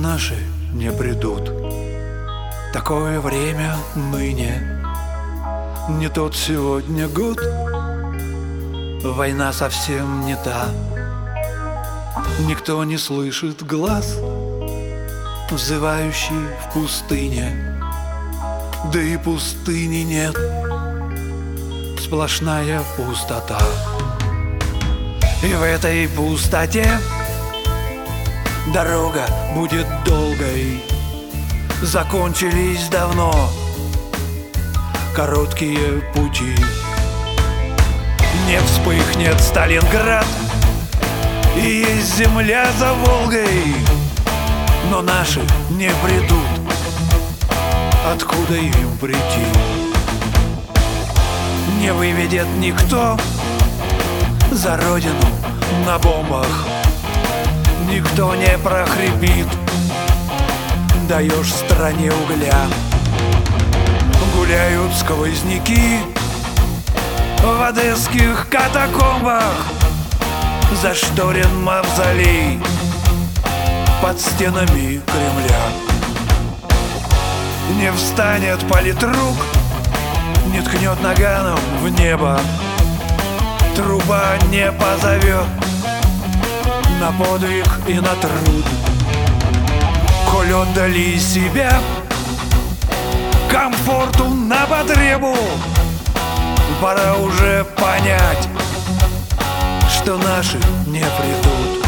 наши не придут. Такое время ныне, не тот сегодня год. Война совсем не та. Никто не слышит глаз, взывающий в пустыне. Да и пустыни нет, сплошная пустота. И в этой пустоте дорога будет долгой. Закончились давно короткие пути. Не вспыхнет Сталинград, и есть земля за Волгой, но наши не придут. Откуда им прийти? Не выведет никто за родину на бомбах. Никто не прохрипит: даешь стране угля. Гуляют сквозняки в одесских катакомбах. Зашторен мавзолей под стенами Кремля. Не встанет политрук, не ткнет наганом в небо. Труба не позовет на подвиг и на труд. Коль отдали себя комфорту на потребу, пора уже понять, что наши не придут.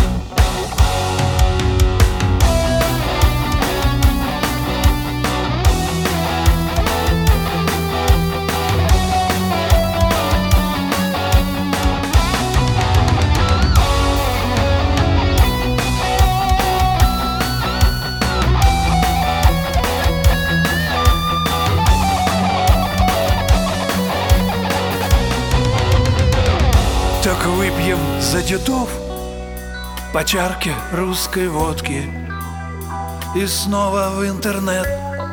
Так выпьем за дедов по чарке русской водки и снова в интернет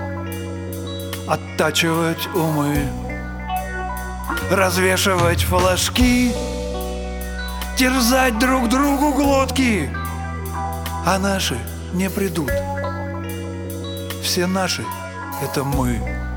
оттачивать умы, развешивать флажки, терзать друг другу глотки. А наши не придут. Все наши — это мы.